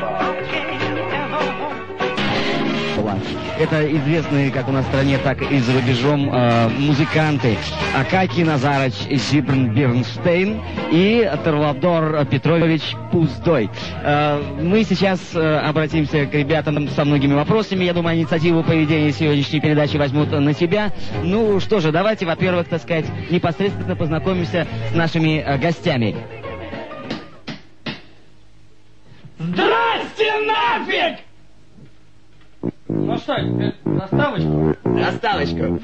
Это известные как у нас в стране, так и за рубежом музыканты Акакий Назарович Зибрн-Бернштейн и Тарвладор Петрович Пуздой. Мы сейчас обратимся к ребятам со многими вопросами. Я думаю, инициативу поведения сегодняшней передачи возьмут на себя. Ну что же, давайте, во-первых, так сказать, непосредственно познакомимся с нашими гостями. Здрасте нафиг! Ну что, заставочку? Заставочку.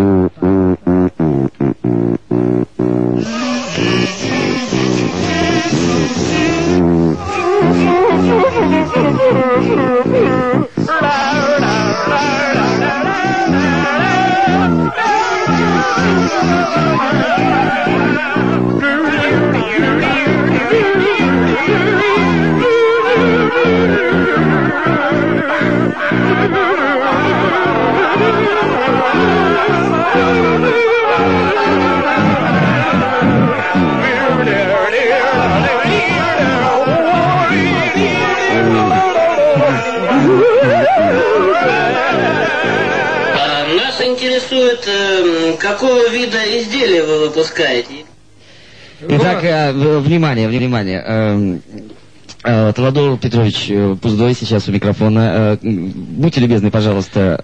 Нас интересует, какого вида изделия вы выпускаете? Итак, внимание. Тарвладор Петрович Пуздой сейчас у микрофона. Будьте любезны, пожалуйста.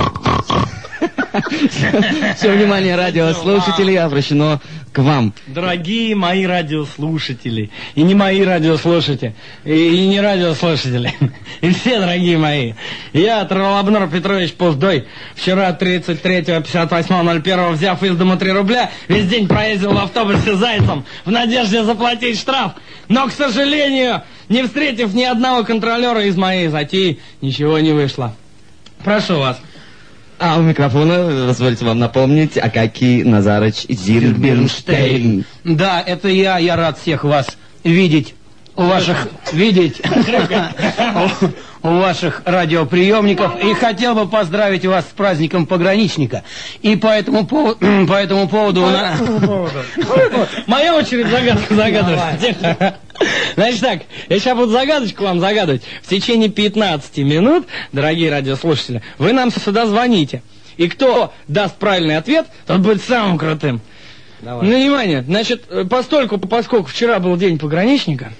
Все внимание радиослушателей обращено к вам. Дорогие мои радиослушатели, и не мои радиослушатели, и не радиослушатели, и все дорогие мои. Я, Тарвладор Петрович Пуздой, вчера 33.58.01, взяв из дома 3 рубля, весь день проездил в автобусе зайцем в надежде заплатить штраф, но, к сожалению, не встретив ни одного контролера из моей затеи, ничего не вышло. Прошу вас. А у микрофона, позвольте вам напомнить, Акакий Назарович Зибрн-Бернштейн. Да, это я рад всех вас видеть. У ваших радиоприемников, и хотел бы поздравить вас с праздником пограничника. И по этому поводу Моя очередь загадывать. Значит так, я сейчас буду загадочку вам загадывать. В течение 15 минут, дорогие радиослушатели, вы нам сюда звоните. И кто даст правильный ответ, тот будет самым крутым. Давай. Ну, внимание, значит, поскольку вчера был день пограничника,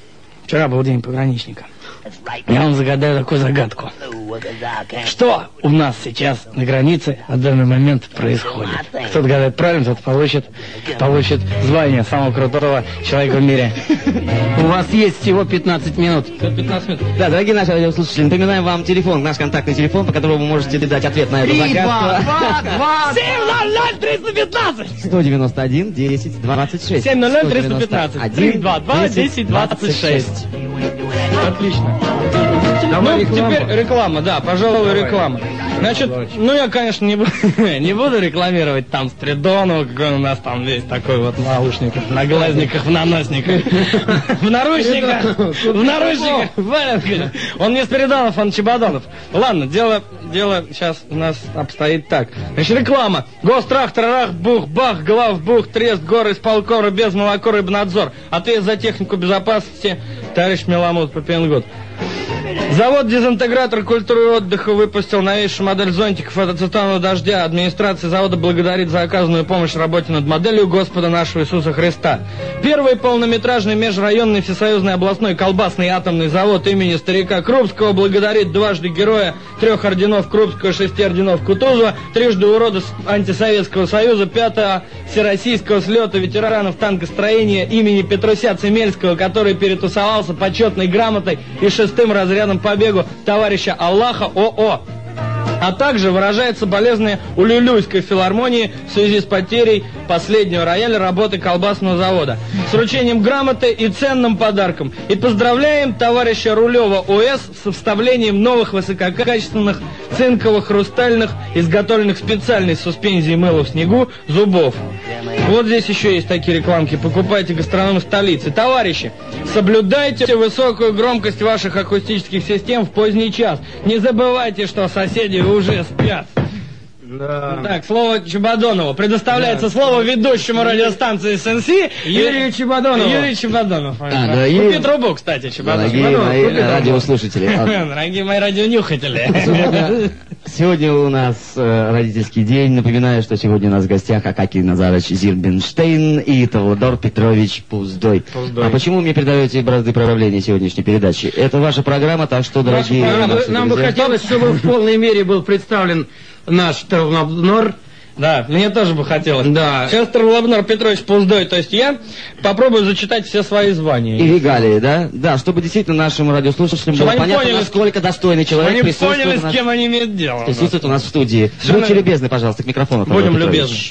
я вам загадаю такую загадку. Что у нас сейчас на границе в данный момент происходит? Кто отгадает правильно, тот получит звание самого крутого человека в мире. у вас есть всего 15 минут. 15 минут. Да, дорогие наши радиослушатели, напоминаем вам телефон, наш контактный телефон, по которому вы можете дать ответ на эту загадку. 700-315! 191 10 26. 700-315. 322 10 26. Отлично. Ну, теперь реклама, да, пожалуй, реклама. Значит, ну я, конечно, не буду рекламировать там Спиридонова, какой у нас там весь такой вот в наушниках, в наглазниках, в наносниках, в наручниках. Он не Спиридонов, он Чебодонов. Ладно, дело сейчас у нас обстоит так. Значит, реклама. Гострах, трарах, бух, бах, главбух, трест, горы, исполкоры, без молоко, рыбнадзор. Ответ за технику безопасности, товарищ Меламут Попенгут. Завод «Дезинтегратор культуры и отдыха» выпустил новейшую модель зонтиков от ацетонового дождя. Администрация завода благодарит за оказанную помощь в работе над моделью Господа нашего Иисуса Христа. Первый полнометражный межрайонный всесоюзный областной колбасный атомный завод имени старика Крупского благодарит дважды героя 3 орденов Крупского, 6 орденов Кутузова, трижды урода антисоветского союза, 5-го всероссийского слета ветеранов танкостроения имени Петруся Цемельского, который перетусовался почетной грамотой и 6-м разрядом по бегу товарища Аллаха ОО. А также выражает соболезнования у Люлюйской филармонии в связи с потерей последнего рояля работы колбасного завода. С вручением грамоты и ценным подарком. И поздравляем товарища Рулева ОС с вставлением новых высококачественных цинковых, хрустальных, изготовленных специальной суспензией мыла в снегу, зубов. Вот здесь еще есть такие рекламки. Покупайте гастрономы столицы. Товарищи, соблюдайте высокую громкость ваших акустических систем в поздний час. Не забывайте, что соседи уже спят. Да. Так, слово Чебодонову. Предоставляется слово ведущему радиостанции СНС Юрию Чебодонову. Юрий Чебодонов. дорогие- Купи трубу, кстати, Чебодонов. Дорогие мои радиослушатели, Дорогие мои радионюхатели. сегодня у нас родительский день. Напоминаю, что сегодня у нас в гостях Акакий Назарович Зирбенштейн и Теодор Петрович Пуздой. А почему мне передаете бразды правления сегодняшней передачи? Это ваша программа, так что, дорогие наши Нам бы друзья, хотелось, чтобы в полной мере был представлен наш Травнобнор. Да, мне тоже бы хотелось. Да. Сейчас Травлабнар Петрович Пуздой, то есть я попробую зачитать все свои звания. и регалии, да? Да, чтобы действительно нашим радиослушателям Чтобы было они понятно, поняли, насколько достойный человек Они присутствует поняли, у с нас- кем они имеют дело. присутствует у нас в студии. Совершенно- Будьте любезны, пожалуйста, к микрофону. Теодор Будем Петрович. любезны.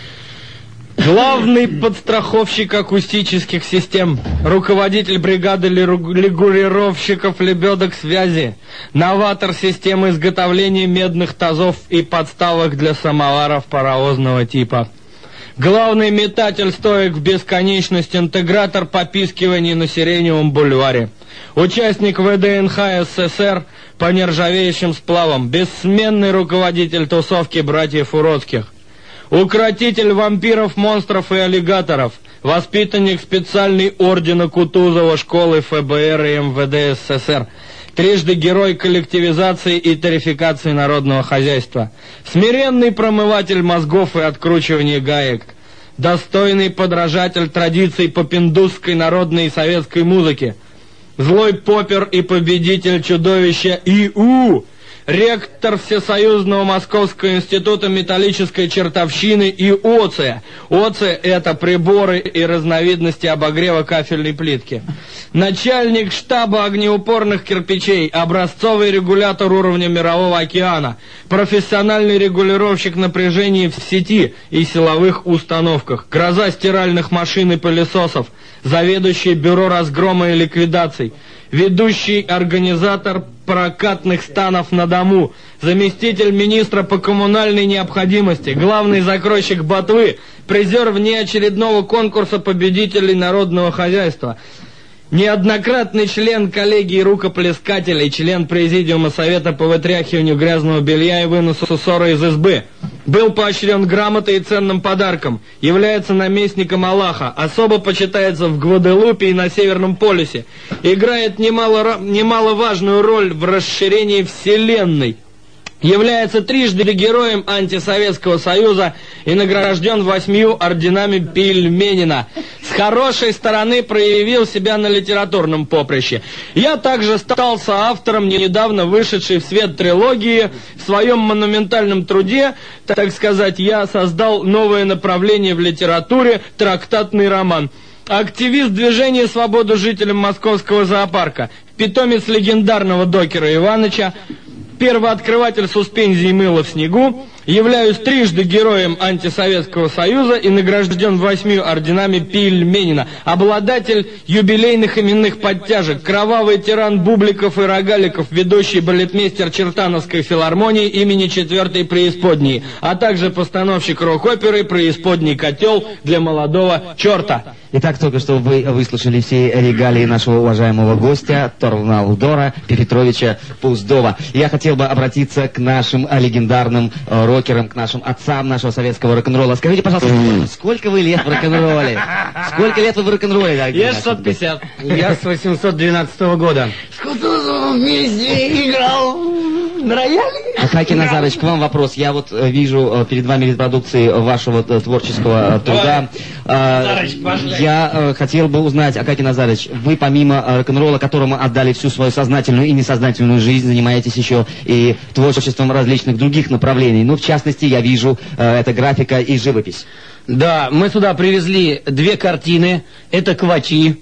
Главный подстраховщик акустических систем, руководитель бригады регулировщиков лебедок связи, новатор системы изготовления медных тазов и подставок для самоваров паровозного типа. Главный метатель стоек в бесконечность, интегратор попискиваний на Сиреневом бульваре. Участник ВДНХ СССР по нержавеющим сплавам, бессменный руководитель тусовки братьев Уродских. Укротитель вампиров, монстров и аллигаторов, воспитанник специальной ордена Кутузова школы ФБР и МВД СССР, трижды герой коллективизации и тарификации народного хозяйства, смиренный промыватель мозгов и откручивания гаек, достойный подражатель традиций попиндусской народной и советской музыки, злой попер и победитель чудовища ИУ, ректор Всесоюзного Московского института металлической чертовщины и ОЦИ. ОЦИ – это приборы и разновидности обогрева кафельной плитки. Начальник штаба огнеупорных кирпичей, образцовый регулятор уровня Мирового океана, профессиональный регулировщик напряжений в сети и силовых установках, гроза стиральных машин и пылесосов, заведующий бюро разгрома и ликвидаций, ведущий организатор прокатных станов на дому, заместитель министра по коммунальной необходимости, главный закройщик ботвы, призер внеочередного конкурса победителей народного хозяйства, неоднократный член коллегии рукоплескателей, член президиума совета по вытряхиванию грязного белья и выносу ссоры из избы, был поощрен грамотой и ценным подарком, является наместником Аллаха, особо почитается в Гваделупе и на Северном полюсе, играет немаловажную роль в расширении Вселенной, является трижды героем антисоветского союза и награжден 8 орденами Пельменина. С хорошей стороны проявил себя на литературном поприще. Я также стал соавтором недавно вышедшей в свет трилогии. В своем монументальном труде, так сказать, я создал новое направление в литературе — трактатный роман. Активист движения «Свободу жителям Московского зоопарка», питомец легендарного докера Иваныча, первооткрыватель суспензии мыла в снегу, являюсь трижды героем антисоветского союза и награжден 8 орденами Пельменина, обладатель юбилейных именных подтяжек, кровавый тиран Бубликов и Рогаликов, ведущий балетмейстер Чертановской филармонии имени 4-й преисподней, а также постановщик рок-оперы «Преисподний котел» для молодого черта. Итак, только что вы выслушали все регалии нашего уважаемого гостя Торвналдора Петровича Пуздова. Я хотел бы обратиться к нашим легендарным рокерам, к нашим отцам нашего советского рок-н-ролла. Скажите, пожалуйста, сколько вы лет в рок-н-ролле? Сколько лет вы в рок-н-ролле, дорогие Я наши? 650. Я с 812 года. С Кутузовым вместе играл на рояле. Акакий Назарович, к вам вопрос. Я вот вижу перед вами репродукции вашего творческого труда. Назарович, пошли. Я хотел бы узнать, Акакий Назарович, вы помимо рок-н-ролла, которому отдали всю свою сознательную и несознательную жизнь, занимаетесь еще и творчеством различных других направлений. Ну, в частности, я вижу, это графика и живопись. Да, мы сюда привезли 2 картины. Это квачи.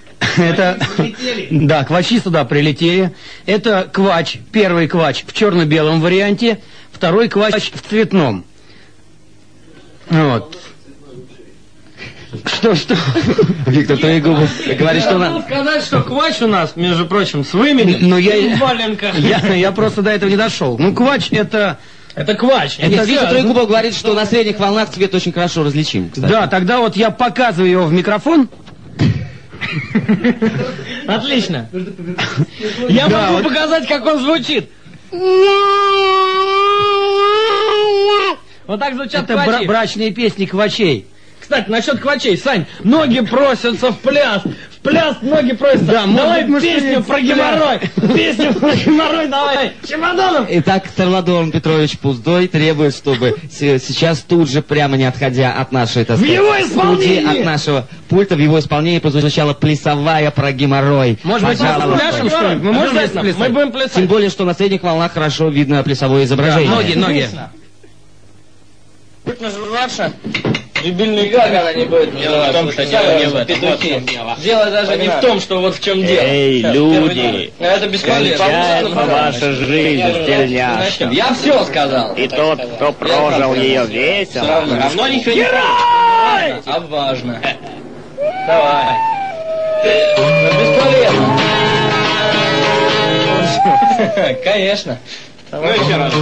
Это, да, квачи сюда прилетели. Это квач, первый квач в черно-белом варианте, второй квач в цветном. Вот. Что? Виктор Троегубов говорит, что Надо сказать, что квач у нас, между прочим, с выменем Но и в валенках. я просто до этого не дошел. Ну, квач это... Это квач. Нет, Виктор Троегубов говорит, что на средних волнах цвет очень хорошо различим, кстати. Да, тогда вот я показываю его в микрофон. Отлично. Я могу показать, как он звучит. Вот так звучат Это квачи. брачные песни квачей. Кстати, насчет квачей, Сань, ноги просятся в пляс ноги просятся. Да, давай может быть, песню про геморрой. Песню про геморрой давай. Чемоданом. Итак, Тарлодор Петрович Пуздой требует, чтобы сейчас тут же, прямо не отходя от нашей, так сказать, его исполнении! студии, от нашего пульта, в его исполнении прозвучала плясовая про геморрой. Может быть, Пожалуйста. пляшем, что ли? Мы можем здесь плясать? Мы будем плясать. Тем более, что на средних волнах хорошо видно плясовое изображение. Ноги. Будет нажраться. Дебильный как она не будет делать в том, что петухи. Дело даже не в том, что вот в чем дело. Эй, люди! Это бесполезно. Кончается ваша жизнь, тельняшка. Я все сказал. И тот, кто прожил ее весело, Равно ничего не важно. А важно. Давай. Бесполезно. Конечно. Ну еще раз.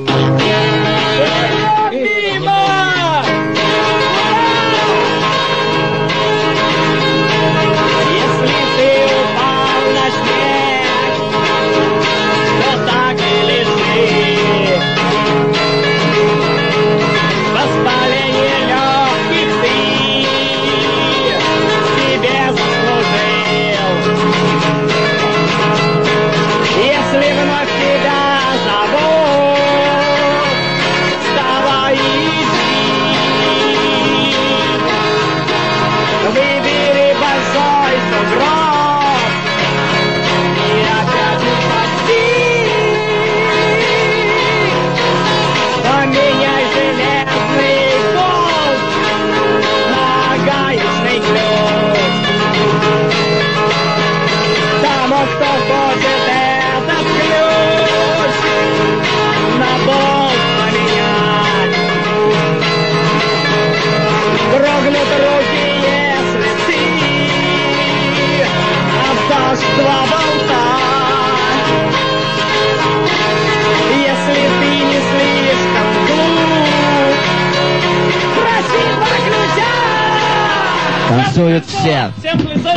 Танцуют все. Всем плясать.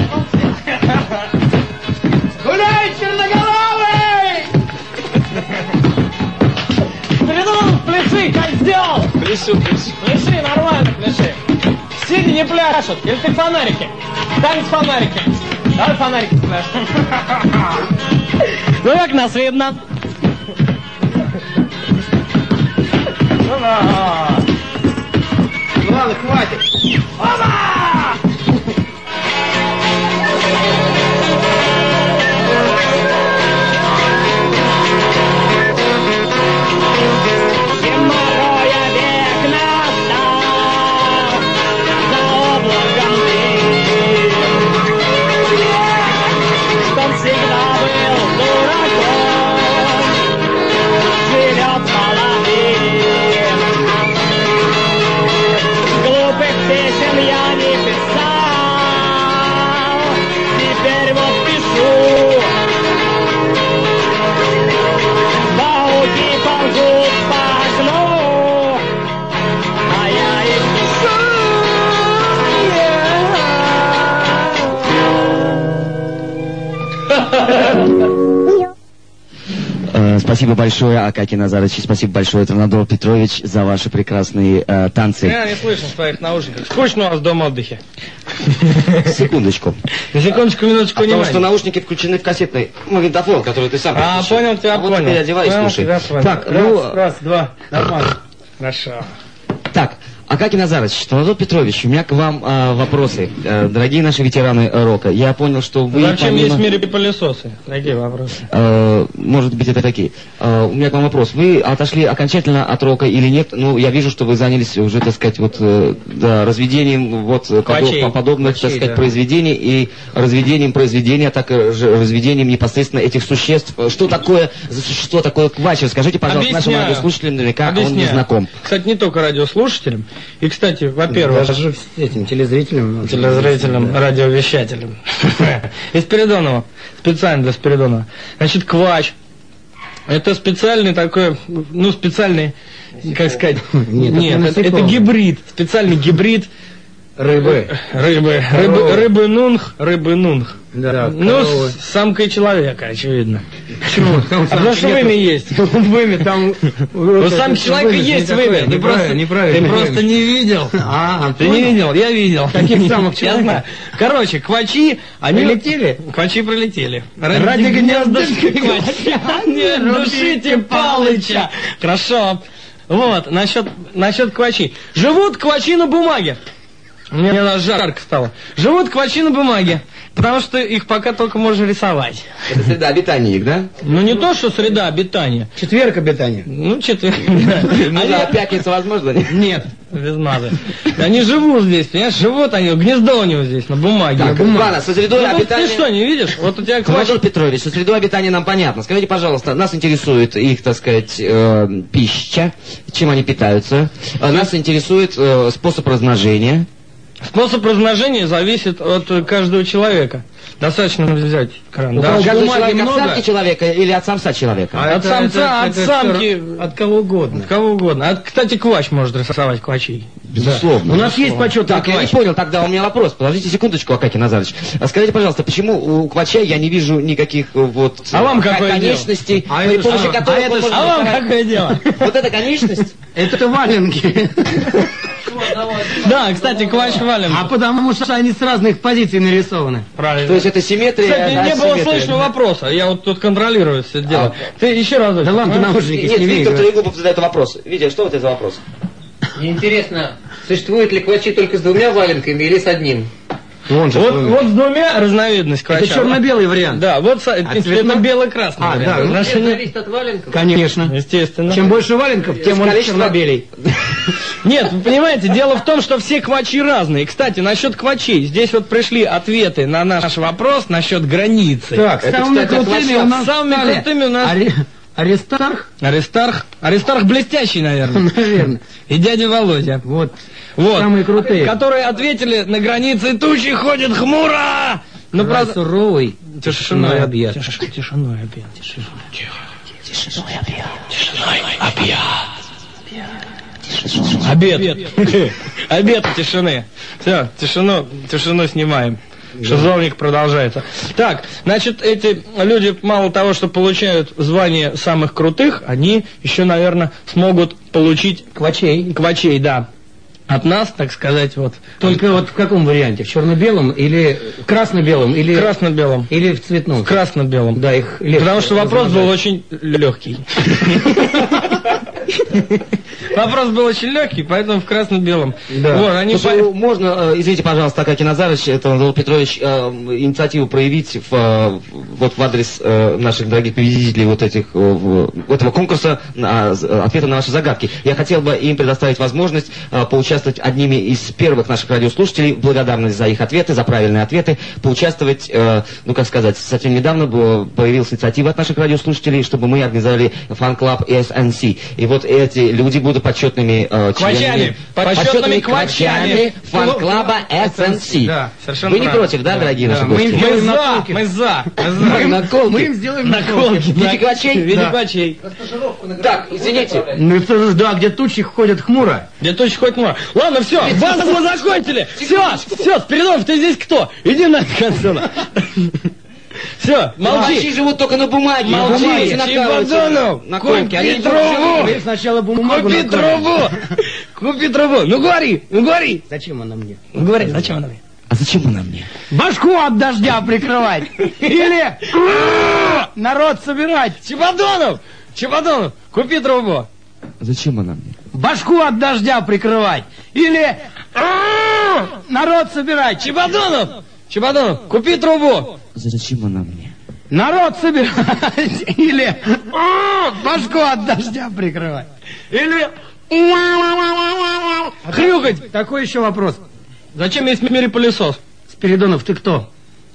Гуляй, черноголовый! Придумал, пляши, как сделал. Пляшу. Пляши, нормально пляши. Сиди, не пляшут. Или ты фонарики? Танец фонарики. Давай фонарики спляшем. Ну как нас видно? Ладно, хватит. Опа! Геморроя век настал, за облаком дым, чтоб всегда был дураком, живет молодым. Глупых песен я не писал, теперь вот пишу. Пауки ползут по окну, а я их пишу. Спасибо большое, Акакий Назарович, и спасибо большое, Тарлодор Петрович, за ваши прекрасные танцы. Я не слышно в твоих наушниках. Скучно у вас дома отдыхе. Секундочку. На секундочку, минуточку, Потому внимания. что наушники включены в кассетный магнитофон, который ты сам А, подключил. понял, тебя А вот понял. теперь одевай и Понял, слушай. тебя понял. Так, Раз, два. Нормально. Хорошо. Так, Акакий Назарович, Тарлодор Петрович, у меня к вам вопросы. Дорогие наши ветераны рока, я понял, что вы... Зачем помимо- есть в мире пылесосы? Какие вопросы? Может быть, это такие. У меня к вам вопрос. Вы отошли окончательно от рока или нет? Ну, я вижу, что вы занялись уже, так сказать, вот, да, разведением вот Квачей. подобных, Квачей, так сказать, да. произведений и разведением произведения, так и разведением непосредственно этих существ. Что такое за существо такое квач? Расскажите, пожалуйста, нашим Объясняю. радиослушателям, наверняка он не Объясняю. знаком. Кстати, не только радиослушателям. И, кстати, во-первых, Даже этим телезрителям. телезрителям, радиовещателям. И Спиридонова. Специально для Спиридонова. Значит, квач. Это специальный такой, ну, специальный, как сказать, Нет, это это насекомое. гибрид, специальный гибрид Рыбы нунг. Да, Ну, с самкой человека, очевидно. Почему? Потому что вымя есть. Вымя там... У самки человека есть вымя. Неправильно. Ты просто не видел. Ты не видел, я видел. Каких самок человека? Я знаю. Короче, квачи, они... Прилетели? Квачи прилетели. Ради гнездышка квача не рушите Палыча. Хорошо. Вот, насчет квачи. Живут квачи на бумаге. Мне аж жарко стало. Живут квачи на бумаге, потому что их пока только можно рисовать. Это среда обитания их, да? Ну не то, что среда обитания. Четверг обитания. Ну, четверг. А пятница возможно? Нет, без мазы. Они живут здесь, понимаешь, живут они, гнездо у него здесь, на бумаге. Так, ладно, со средой обитания... Ты что, не видишь? Вот у тебя Командор Петрович, со средой обитания нам понятно. Скажите, пожалуйста, нас интересует их, так сказать, пища, чем они питаются. Нас интересует способ размножения. Способ размножения зависит от каждого человека. Достаточно взять кран. Да? Каждого человека от самки человека или от самца человека? От самца, от самки. От кого угодно. От кого угодно. Кстати, квач может рисовать квачей. Безусловно. У нас есть почетный Так, я не понял, тогда у меня вопрос. Подождите секундочку, Акакий Назарович. Скажите, пожалуйста, почему у квача я не вижу никаких вот конечностей, при помощи которых он может... А вам какое дело? Вот эта конечность? Это валенки. Да, кстати, квач валенки. А потому что они с разных позиций нарисованы. Правильно. То есть это симметрия. Кстати, не было слышно вопроса. Я вот тут контролирую все это дело. Ты еще раз. Да ладно, ты наушники Нет, сними. Виктор Трегубов задает вопрос. Витя, что вот это за вопрос? Мне интересно, существуют ли квачи только с двумя валенками или с одним? Вот с двумя разновидность квача. Это черно-белый вариант. Да, вот это бело-красный вариант. Да, это зависит от валенков? Конечно. Естественно. Чем больше валенков, тем он черно-белый. Нет, вы понимаете, дело в том, что все квачи разные. Кстати, насчет квачей. Здесь вот пришли ответы на наш вопрос насчет границы. Так, самыми крутыми у нас Аристарх? Аристарх блестящий, наверное. Наверное. И дядя Володя. Вот. Самые крутые. Которые ответили: на границе тучи ходит хмуро. Но правда суровый. Тишиной объят. Тишиной объят. Обед тишины. Все, тишину снимаем. Шизовник продолжается. Так, значит, эти люди мало того, что получают звание самых крутых, они еще, наверное, смогут получить квачей, да. От нас, так сказать, вот. Только вот в каком варианте? В черно-белом или красно-белом? Или красно-белом. Или в цветном? В красно-белом. Да, их легче. Потому что вопрос был очень легкий. Вопрос был очень легкий, поэтому в красно-белом. Да. Вот, они можно, извините, пожалуйста, Акакий Назарович, это Анатолий Петрович, инициативу проявить вот в адрес наших дорогих победителей вот этого конкурса, ответа на наши загадки. Я хотел бы им предоставить возможность поучаствовать одними из первых наших радиослушателей, в благодарность за их ответы, за правильные ответы, поучаствовать, ну как сказать, совсем недавно появилась инициатива от наших радиослушателей, чтобы мы организовали фан-клуб SNC. И вот эти люди будут почетными членами, почетными квачами фан-клуба SNC. Да, совершенно Вы не против, да, дорогие наши гости? Мы за. Мы им сделаем наколки. В виде квачей? В виде квачей. Так, извините. Ну что же, да, где тучи ходят хмуро. Где тучи ходят хмуро. Ладно, все, базу мы закончили. Все, Спиридонов, ты здесь кто? Иди нафиг отсюда. Все, молчи. Квачи живут только на бумаге. Молчи, Чемоданов, купи трубу. Сначала бумагу Купи трубу. Ну говори. Зачем она мне? Ну говори, зачем она мне? А зачем она мне? Башку от дождя прикрывать. Или народ собирать. Чемоданов, купи трубу. Зачем она мне? Башку от дождя прикрывать. Или народ собирать. Чемоданов, купи трубу. Зачем она мне? Народ собирать. Или башку от дождя прикрывать. Или хрюкать. Такой еще вопрос. Зачем есть в мире пылесос? Спиридонов, ты кто?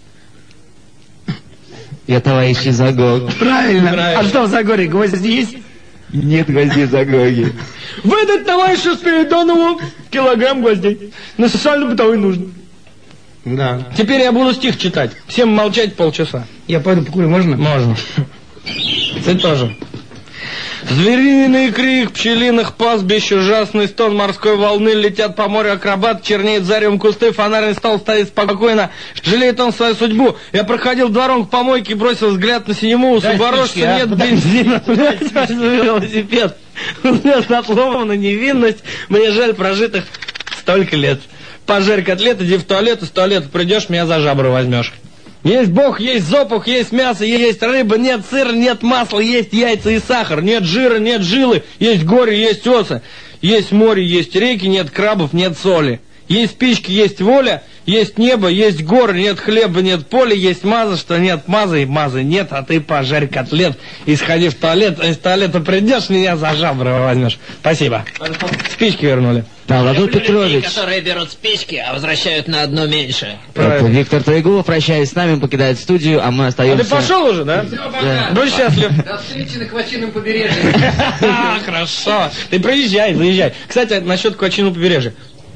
Я товарищ Загог. Правильно. А что в Загоре, гвозди есть? Нет гвоздей в Загоге. Выдать товарищу Спиридонову килограмм гвоздей. На социально-бытовой нужды. Да. Теперь я буду стих читать. Всем молчать полчаса. Я пойду покурю, можно? Можно. Ты тоже. Звериный крик пчелиных пастбищ, ужасный стон морской волны, летят по морю акробат, чернеет заревом кусты, фонарный стол стоит спокойно, жалеет он свою судьбу. Я проходил двором к помойке, бросил взгляд на синему, у Субарожца нет бензина, велосипед. Взгляд отломана невинность, мне жаль прожитых столько лет. Пожарь котлет, иди в туалет, из туалета придешь, меня за жабры возьмешь. Есть Бог, есть зопух, есть мясо, есть рыба, нет сыра, нет масла, есть яйца и сахар, нет жира, нет жилы, есть горе, есть осы, есть море, есть реки, нет крабов, нет соли. Есть спички, есть воля, есть небо, есть горы, нет хлеба, нет поля, есть маза, что нет мазы, и мазы нет, а ты пожарь котлет и сходи в туалет, а из туалета придешь, меня за жабры возьмешь. Спасибо. Спички вернули. Да, Владимир Петрович. Люди, которые берут спички, а возвращают на одно меньше. Это Виктор Троегулов, прощаясь с нами, покидает студию, а мы А остаемся... ты пошел уже, да? Да. Будь счастлив. До встречи на Квачином побережье. Хорошо. Ты приезжай, заезжай. Кстати, насчет Квачиного побережья.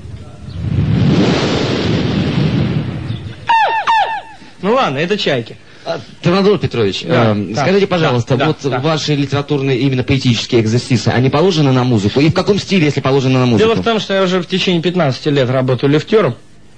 Ну ладно, это чайки. Владимир Петрович, Да, скажите, пожалуйста, да, вот да. ваши литературные, именно поэтические экзерсисы, они положены на музыку? И в каком стиле, если положены на музыку? Дело в том, что я уже в течение 15 лет работаю лифтером.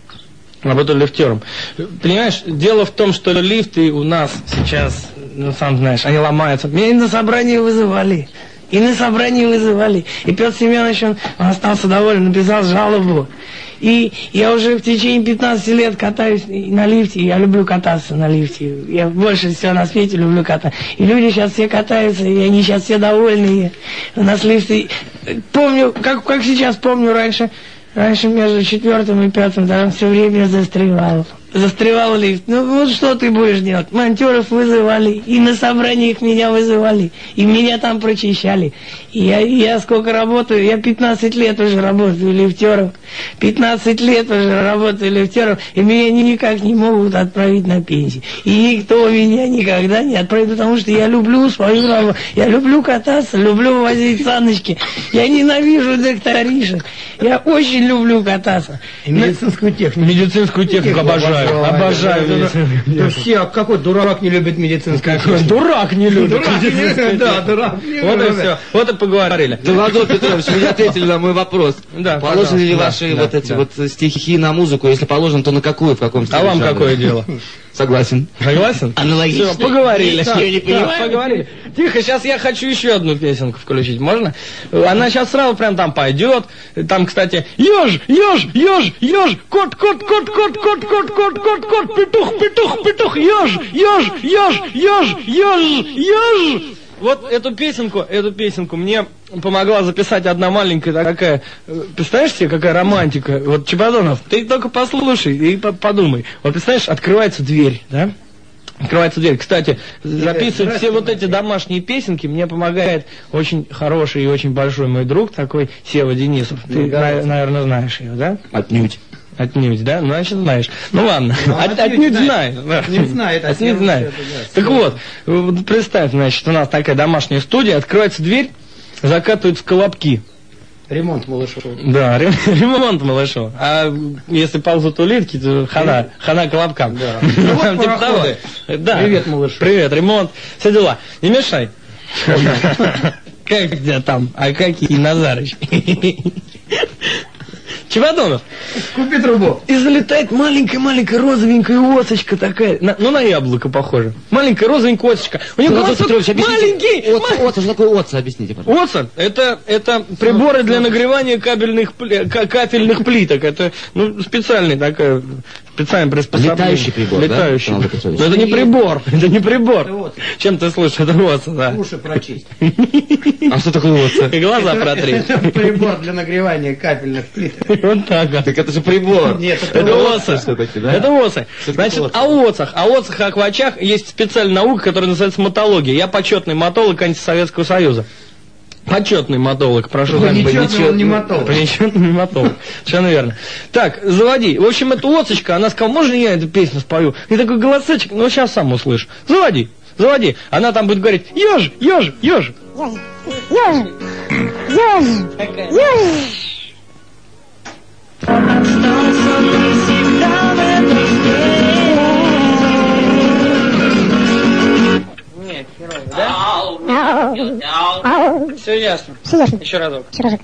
Понимаешь, дело в том, что лифты у нас сейчас, ну сам знаешь, они ломаются. Меня и на собрании вызывали. И Петр Семенович, он остался доволен, написал жалобу. И я уже в течение 15 лет катаюсь на лифте, я люблю кататься на лифте. Я больше всего на свете люблю кататься. И люди сейчас все катаются, и они сейчас все довольные. У нас лифты... Помню, как сейчас помню раньше между 4-м и 5-м там все время застревал лифт. Ну вот что ты будешь делать? Монтеров вызывали, и на собраниях меня вызывали, и меня там прочищали. И я сколько работаю, я 15 лет уже работаю лифтером. 15 лет уже работаю лифтером, и меня никак не могут отправить на пенсию. И никто меня никогда не отправит, потому что я люблю свою работу. Я люблю кататься, люблю возить саночки. Я ненавижу докторишек. Я очень люблю кататься. И медицинскую технику обожаю. Обожаю. Все, а какой дурак не любит медицинскую технику? Дурак не любит. Да, дурак. Вот и все. Вот и поговорили. Да, Владимир Петрович, вы не ответили на мой вопрос. Да, положены ли пожалуйста. ваши Да, вот эти вот стихи на музыку? Если положено, то на какую, в каком стиле? А вам жанра? какое дело? Согласен. Согласен? Аналогично. Все, поговорили. Я не понимаю. Поговорили. Тихо, сейчас я хочу еще одну песенку включить, можно? Она сейчас сразу прям там пойдет. Там, кстати, еж, кот, петух, еж. Вот эту песенку мне помогла записать одна маленькая такая, представляешь себе, какая романтика. Вот, Чемоданов, ты только послушай и подумай. Вот, представляешь, открывается дверь, да? Открывается дверь. Кстати, записывать все вот эти домашние песенки мне помогает очень хороший и очень большой мой друг, такой Сева Денисов. Ты, наверное, знаешь его, да? Отнюдь. Отнюдь, да? Ну, значит, знаешь. Ну, ладно. Отнюдь знаешь. Не знает. Отнюдь знаешь. Так вот, представь, значит, у нас такая домашняя студия, открывается дверь, закатываются колобки. Ремонт малышу. Да, ремонт малышу. А если ползут улитки, то хана колобкам. Да. Ну, вот Типа того. пароходы. Да. Привет, малышу. Привет, ремонт. Все дела. Не мешай. Как у тебя там? А какие Назарыч? Чемоданов. Купи трубу. И залетает маленькая розовенькая осочка такая. На яблоко похоже. Маленькая розовенькая осочка. У нее Владимир голосок Петрович, объясните. маленький. Оца, что такое оца, объясните, пожалуйста. Оца, это приборы для нагревания кафельных плиток. Это специальный приспособление. Летающий прибор, Летающий. да, Владимир Петрович? Но это не прибор. Это не прибор. Это оца. Чем ты слышишь? Это оца, да. Уши прочисть. А что такое оца? И глаза протри. Это прибор для нагревания капельных плиток. Вот так вот. Так это же прибор. Нет, Это оца. все-таки, да? Это оцы. Что такое Значит, оца? о оцах, о квачах есть специальная наука, которая называется матология. Я почетный матолог антисоветского союза. Почетный матолог, прошу Ой, заметить. нечетный он не матолог. Нечетный матолог. Совершенно верно. Так, заводи. В общем, эта оцочка, она сказала, можно я эту песню спою? И такой голосочек, ну сейчас сам услышишь. Заводи. Она там будет говорить, еж. Все ясно. Все ясно. Еще разок. Еще разок.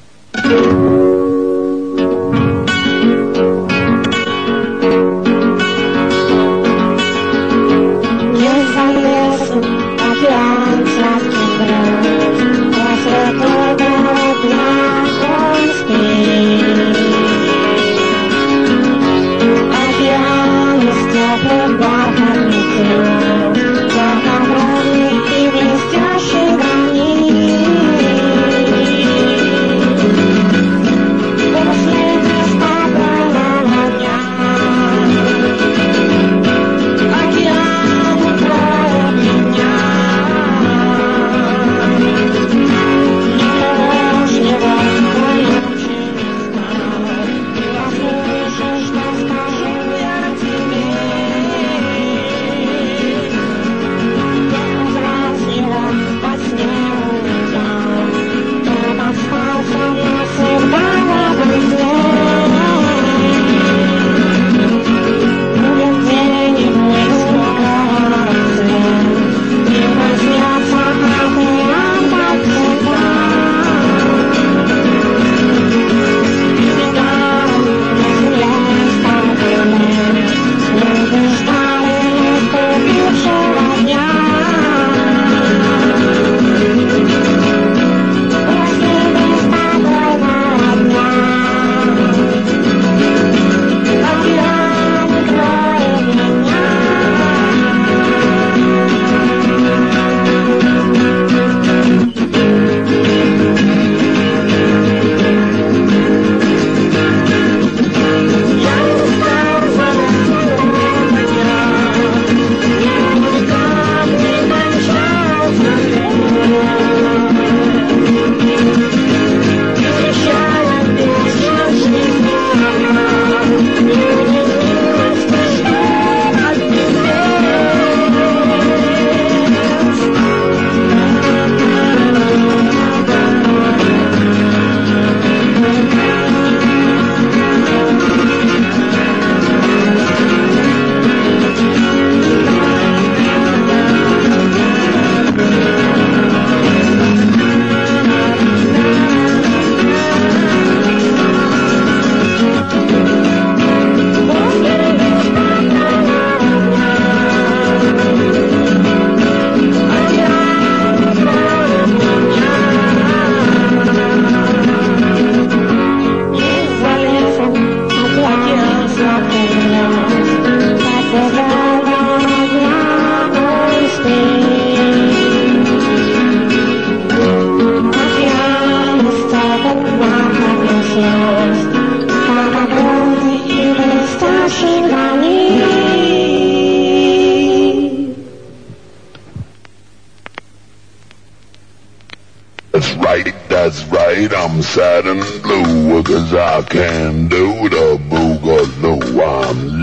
That's right, I'm sad and blue, 'cause I can't do the boogaloo. I'm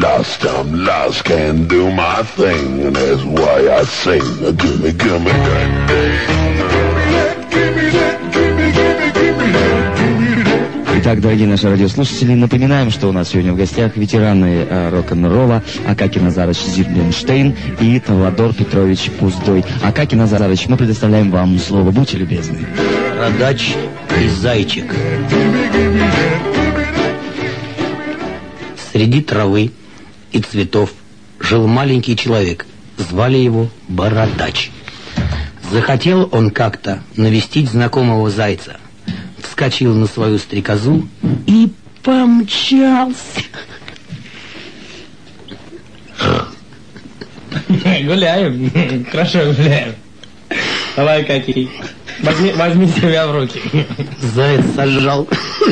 lost, can't do my thing, and that's why I sing. Gimme, gimme that day. Gimme that, gimme, gimme, gimme that, gimme that. Итак, дорогие наши радиослушатели, напоминаем, что у нас сегодня в гостях ветераны рок-н-ролла Акакий Назарович Зибернштейн и Тавладор Петрович Пуздой. Акакий Назарович, мы предоставляем вам слово, будьте любезны. Бородач и зайчик. Среди травы и цветов жил маленький человек. Звали его Бородач. Захотел он как-то навестить знакомого зайца. Вскочил на свою стрекозу и помчался. Гуляем, хорошо гуляем. Давай, Акакий, возьми себя в руки. Заяц сожрал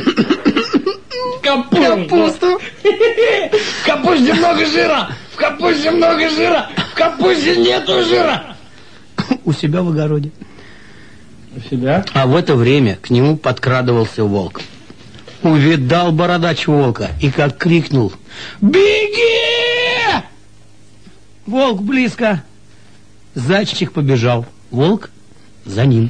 капусту. В капусте много жира, в капусте много жира, в капусте нету жира. У себя в огороде. У себя? А в это время к нему подкрадывался волк. Увидал Бородач волка и как крикнул: «Беги!» Волк близко. Зайчик побежал. Волк за ним.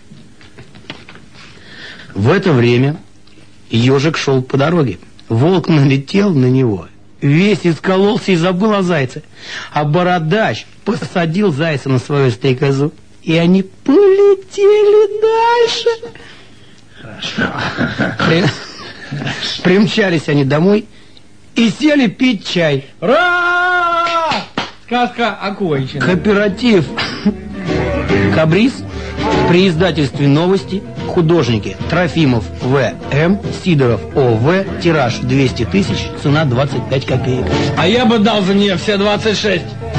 В это время ежик шел по дороге. Волк налетел на него, весь искололся и забыл о зайце. А Бородач посадил зайца на свою стрекозу И они полетели дальше. Хорошо. Примчались они домой и сели пить чай. Ура! Сказка окончена. Кооператив «Кабриз» при издательстве «Новости». Художники: Трофимов В.М., Сидоров О.В., тираж 200 тысяч, цена 25 копеек. А я бы дал за нее все 26.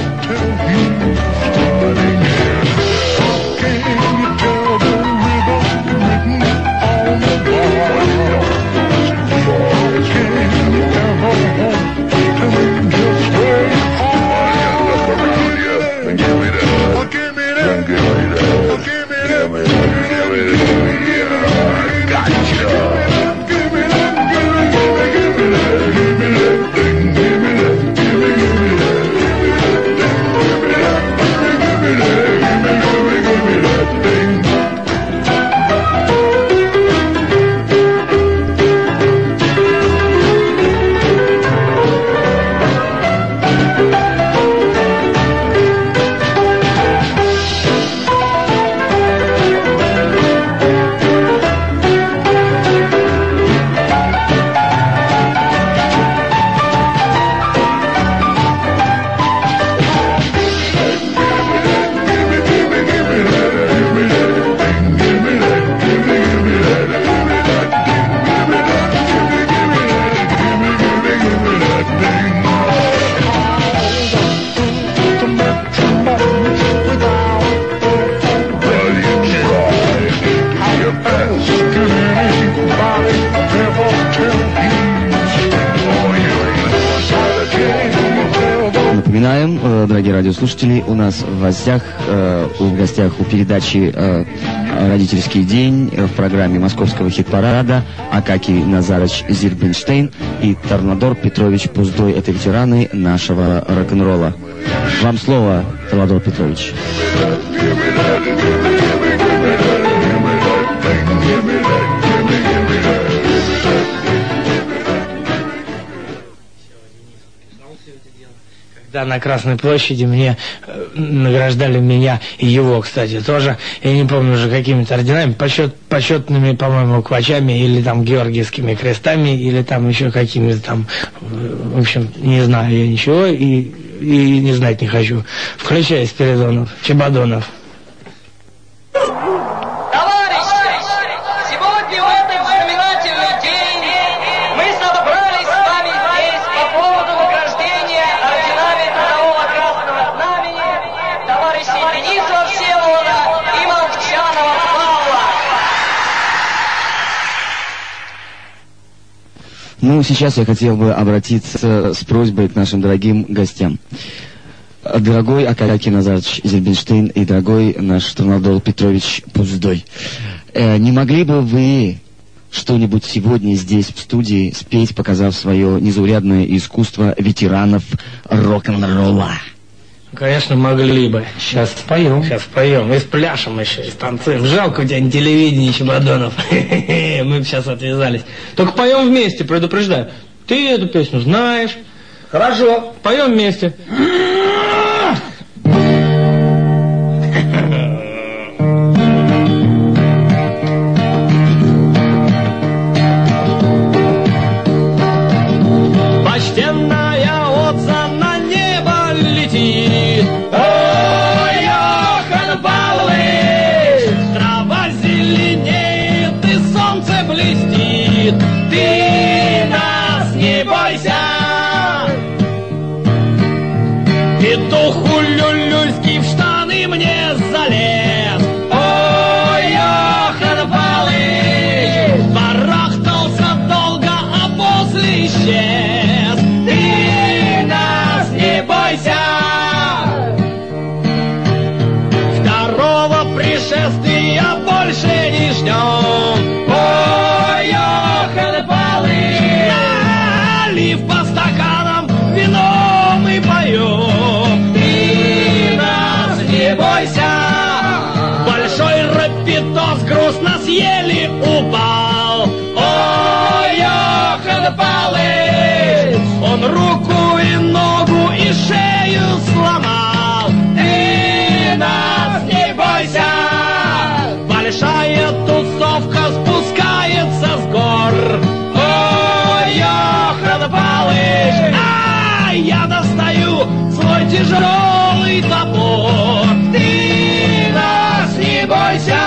Напоминаем, дорогие радиослушатели, у нас в гостях у передачи «Родительский день» в программе московского хит-парада Акакий Назарович Зильбенштейн и Торнадор Петрович Пуздой. Это ветераны нашего рок-н-ролла. Вам слово, Торнадор Петрович. Да, на Красной площади мне награждали меня и его, кстати, тоже. Я не помню уже какими-то орденами, почетными, по-моему, квачами или там георгиевскими крестами, или там еще какими-то там, в общем, не знаю я ничего и не знать не хочу. Включай Спиридонов, Чебадонов. Ну, сейчас я хотел бы обратиться с просьбой к нашим дорогим гостям. Дорогой Акакий Назарович Зильбенштейн и дорогой наш Торнадор Петрович Пуздой, не могли бы вы что-нибудь сегодня здесь, в студии, спеть, показав свое незаурядное искусство ветеранов рок-н-ролла? Конечно, могли бы. Сейчас споем. И спляшем еще, и станцуем. Жалко у тебя не телевидение, Чебадонов. Мы бы сейчас отвязались. Только поем вместе, предупреждаю. Ты эту песню знаешь. Хорошо, поем вместе. Почтенная отца на небо летит. Ой, Йохан Павлович, трава зеленеет и солнце блестит. Ты нас не бойся. Петух улюлюльский в штаны мне залез. Ой, Йохан Павлович, барахтался долго, а после исчез. Ты нас не бойся. Второго пришествия больше не ждем. Ой, Йохан Павлович, налив по стаканам вино мы поем. Ты нас не бойся. Большой рапидос грустно съели упал. Ой, Йохан Павлович, он руку и ногу и шею сломал. Ты нас не бойся. тяжелый топор. Ты нас не бойся.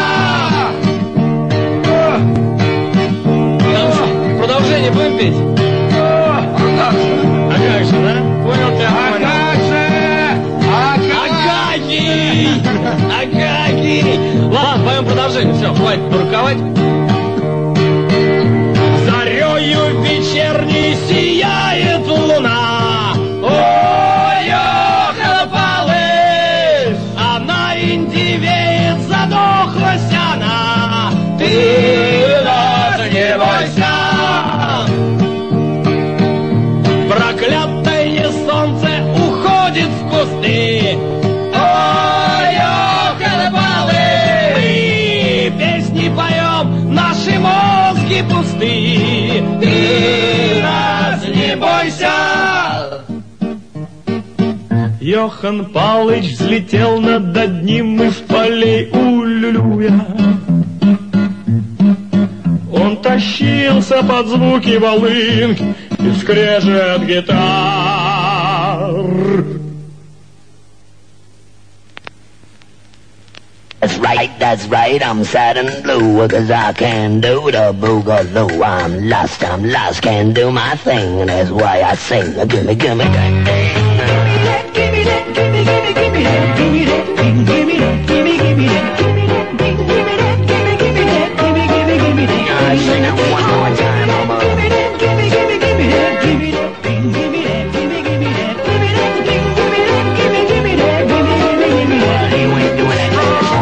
Продолжение будем петь? А как же, да? Понял тебя? Акакий! Ладно, поем продолжение. Все, хватит дураковать. Зарею вечерней сияет луна. Ой, Халапалы, она индивеет, задохлась она. Ты нас не бойся. Проклятое солнце уходит в кусты. Ой, Халапалы, мы песни поем, наши мозги пусты. Ты нас не бойся. Йохан Палыч взлетел над одним из полей улюлюя. Он тащился под звуки волынки и скрежет гитар. That's right, I'm sad and blue, 'cause I can't do the boogaloo. I'm lost, can't do my thing, and that's why I sing. Gimme, gimme that thing. Gimme that, gimme, gimme, gimme that, gimme that, gimme that, gimme, gimme that, gimme that, gimme that, gimme, gimme that, gimme, gimme, gimme that. I sing it one more time, mama. Gimme that, gimme, gimme, gimme that, gimme that, gimme that, gimme, gimme that, gimme that, gimme that, gimme, gimme that, gimme, gimme, gimme that. You ain't doing it.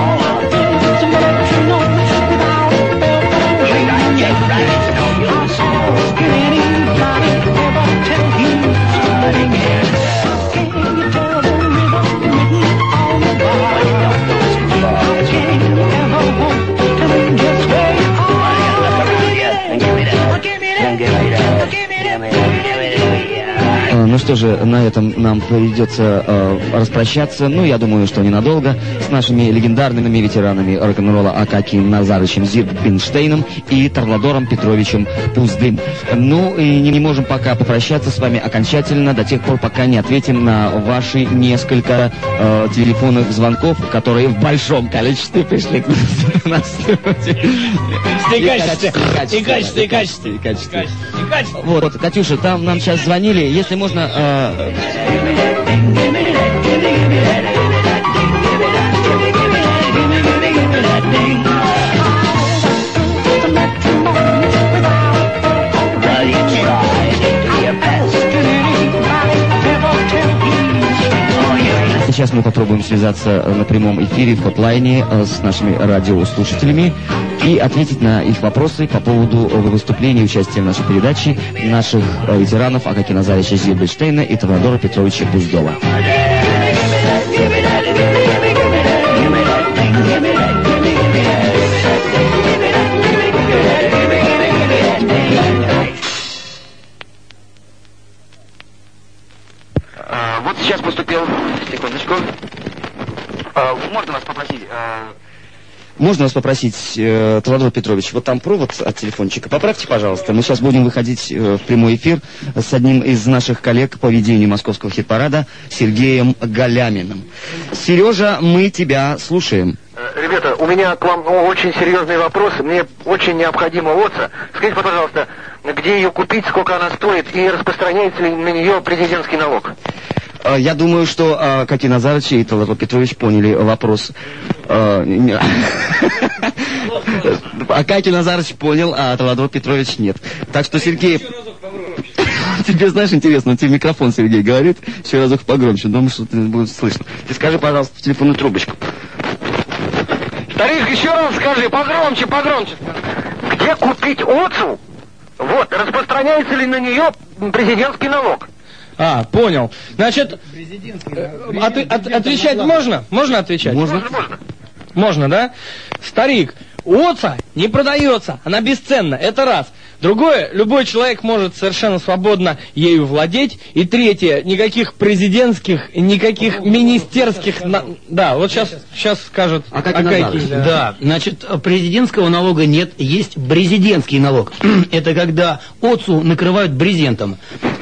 Ну что же, на этом нам придется распрощаться, ну, я думаю, что ненадолго, с нашими легендарными ветеранами рок-н-ролла Акакием Назарычем Зибринштейном и Тарвладором Петровичем Пуздым. Ну, и не можем пока попрощаться с вами окончательно до тех пор, пока не ответим на ваши несколько телефонных звонков, которые в большом количестве пришли к нас. И качество. Вот, Катюша, там нам сейчас звонили, если можно... Сейчас мы попробуем связаться на прямом эфире в хотлайне с нашими радиослушателями и ответить на их вопросы по поводу выступления и участия в нашей передаче наших ветеранов Акакия Назарыча Зибринштейна и Тарвладора Петровича Пуздова. Вот сейчас поступил... Секундочку. Можно вас попросить, Тарвладор Петрович, вот там провод от телефончика. Поправьте, пожалуйста. Мы сейчас будем выходить в прямой эфир с одним из наших коллег по ведению московского хит-парада Сергеем Галяминым. Сережа, мы тебя слушаем. Ребята, у меня к вам очень серьезный вопрос. Мне очень необходима ОЦА. Скажите, пожалуйста, где ее купить, сколько она стоит и распространяется ли на нее президентский налог? Я думаю, что Акакий Назарыч и Тарвладор Петрович поняли вопрос. Акакий Назарыч понял, а Тарвладор Петрович нет. Так что, Сергей... Тебе, знаешь, интересно, тебе микрофон, Сергей, говорит, еще разок погромче, думаю, что будет слышно. Ты скажи, пожалуйста, в телефонную трубочку. Старик, еще раз скажи, погромче. Где купить ОЦУ? Вот, распространяется ли на нее президентский налог? Понял. Значит, отвечать можно? Можно отвечать? Можно. Можно, да? Старик, ОЦА не продается, она бесценна, это раз. Другое, любой человек может совершенно свободно ею владеть. И третье, никаких президентских, никаких министерских... Да, вот сейчас скажут Акакий. Да, значит, президентского налога нет, есть брезидентский налог. Это когда ОЦУ накрывают брезентом.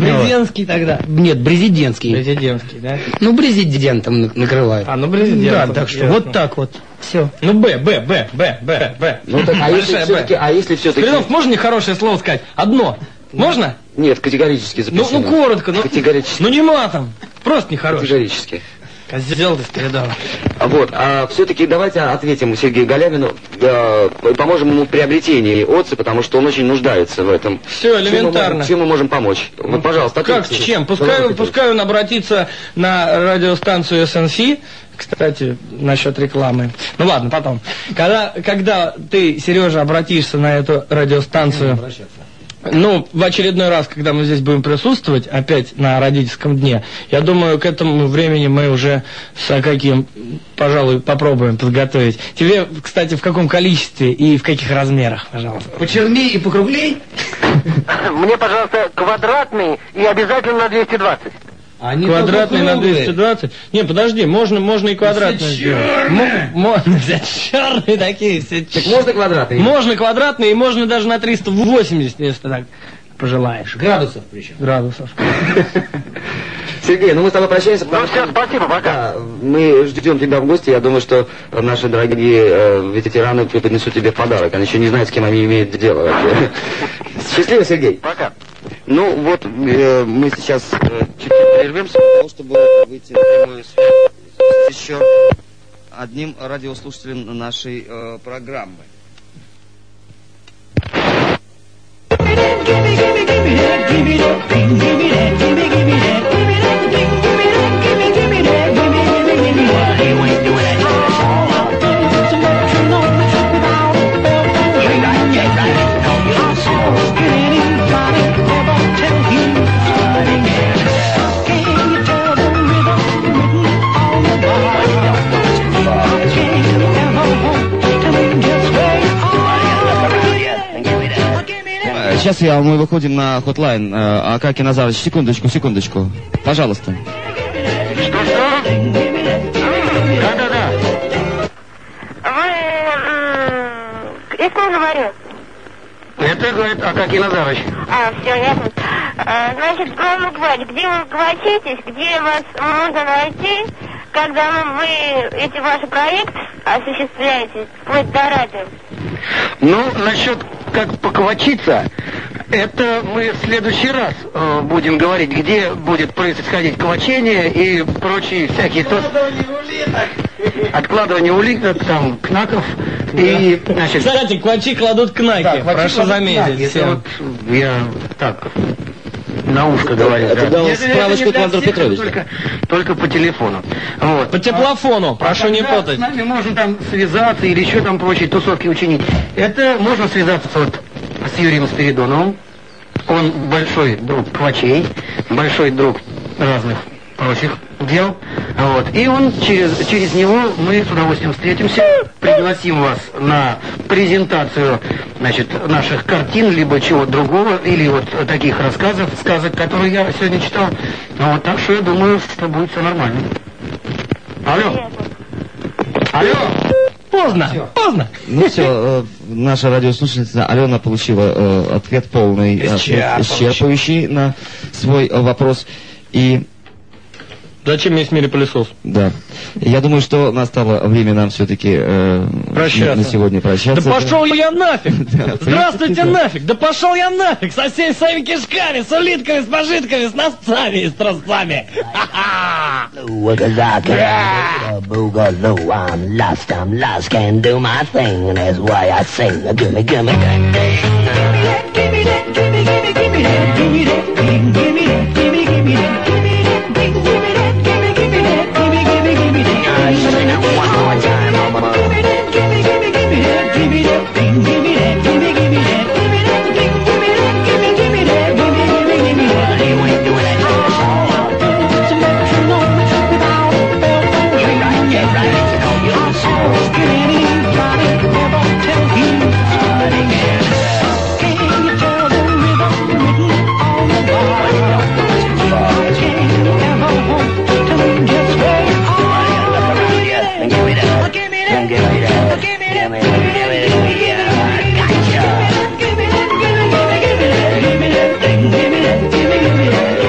Брезенский тогда. Нет, брезидентский. Брезидентский, да? Ну, брезидентом накрывают. Ну брезидентом. Да, так что вот так вот. Все. Ну, Б. Ну так, а если все-таки... Спиридонов, можно нехорошее слово сказать? Одно. Можно? Нет, категорически запрещено. Ну, коротко. Категорически. Ну, не матом. Просто нехорошее. Категорически. Козел ты, Спиридонов. Вот, а все-таки давайте ответим Сергею Галямину, поможем ему в приобретении ОЦИ, потому что он очень нуждается в этом. Все элементарно. Чем мы можем помочь? Вот, пожалуйста, как с чем? Пускай он обратится на радиостанцию СНС. Кстати, насчет рекламы. Ну ладно, потом. Когда ты, Сережа, обратишься на эту радиостанцию... Ну, в очередной раз, когда мы здесь будем присутствовать, опять на родительском дне, я думаю, к этому времени мы уже с Акакием, пожалуй, попробуем подготовить. Тебе, кстати, в каком количестве и в каких размерах, пожалуйста? Почерней и покруглей? Мне, пожалуйста, квадратный и обязательно на 220. Квадратный на 220? Не, подожди, можно и квадратный сделать. Можно взять черные такие все. Так можно квадратный? Можно квадратный и можно даже на 380, если ты так пожелаешь. Градусов причем. Градусов. Сергей, ну мы с тобой прощаемся. Ну все, спасибо, пока. Мы ждем тебя в гости. Я думаю, что наши дорогие ветераны принесут тебе подарок. Они еще не знают, с кем они имеют дело. Счастливо, Сергей. Пока. Ну вот, мы сейчас чуть-чуть прервемся, для того, чтобы выйти на прямую связь с еще одним радиослушателем нашей программы. Сейчас мы выходим на хотлайн. Акакий Назарович, секундочку. Пожалуйста. Что? Да. Вы... с кем говорю? Это, говорит, Акакий Назарович. Все, ясно. Значит, главный квач, где вы квачитесь, где вас можно найти, когда вы эти ваши проекты осуществляете, вплоть до радио? Ну, насчет как поквачиться, это мы в следующий раз будем говорить, где будет происходить квачение и прочие всякие... Откладывание улиток, там, кнаков и... Значит... Кстати, квачи кладут кнаки, да, прошу заметить. Вот я так... На ушко говорит. Это дал справочку Клавдор Петрович. Только по телефону. Вот. По теплофону, прошу не путать. С нами можно там связаться или еще там прочие тусовки учинить. Это можно связаться вот с Юрием Спиридоновым. Он большой друг квачей, большой друг разных прочих дел. Вот. И он через него мы с удовольствием встретимся, пригласим вас на презентацию, значит, наших картин, либо чего другого, или вот таких сказок, которые я сегодня читал. Вот, так что я думаю, что будет все нормально. Алло. Поздно. Ну все, наша радиослушательница Алена получила ответ полный, исчерпывающий на свой вопрос. И зачем есть в мире пылесос? Да. Я думаю, что настало время нам все-таки на сегодня прощаться. Да пошел я нафиг! Здравствуйте нафиг! Да пошел я нафиг! Со всеми своими кишками, с улитками, с пожитками, с ностами и с тростами! Give me that.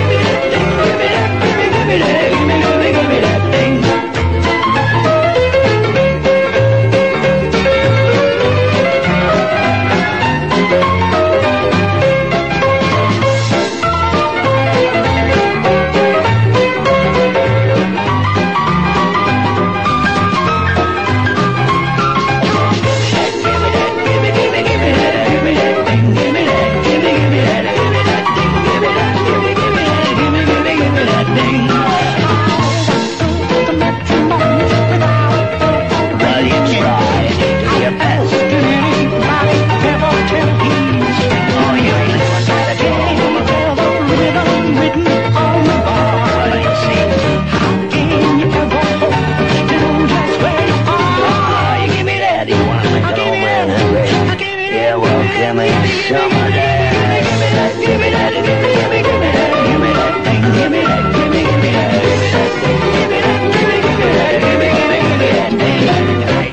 gimme some of that. Give me that, give me that, give me, give me, give me that. Give me that thing, give me that, give me, give me that. Give me that, give me, give me that, give me, give me, give me that thing.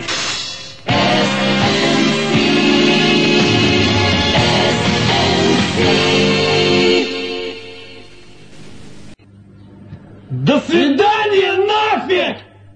До свидания нафиг!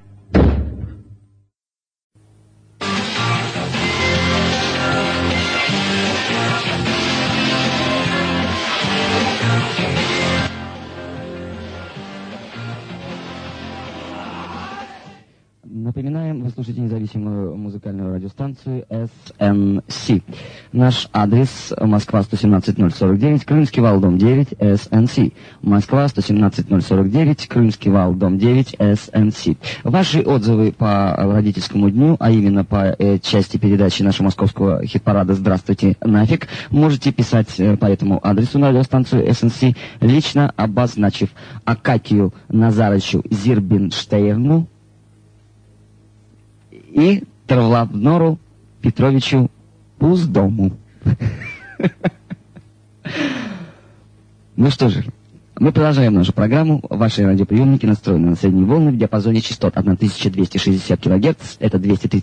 Напоминаем, вы слушаете независимую музыкальную радиостанцию SNC. Наш адрес: Москва 117049, Крымский вал, дом 9, SNC. Москва 117049, Крымский вал, дом 9, SNC. Ваши отзывы по родительскому дню, а именно по части передачи нашего московского хит-парада «Здравствуйте, нафиг», можете писать по этому адресу на радиостанцию SNC, лично обозначив Акакию Назарычу Зирбинштейну и Травладнору Петровичу Пуздому. Ну что же, мы продолжаем нашу программу. Ваши радиоприемники настроены на средние волны в диапазоне частот 1260 кГц, это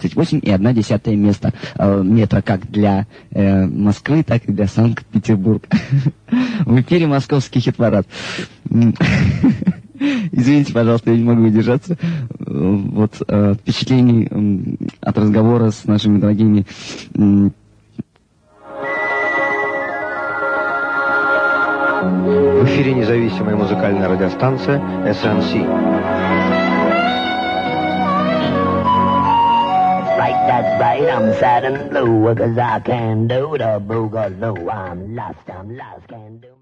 238,1 метра как для Москвы, так и для Санкт-Петербурга. В эфире московский хит-парад. Извините, пожалуйста, я не могу удержаться. Вот впечатлений от разговора с нашими дорогими В эфире независимая музыкальная радиостанция SNC. That's right, I'm sad and blue, 'cause I can't do the boogaloo. I'm lost, can't do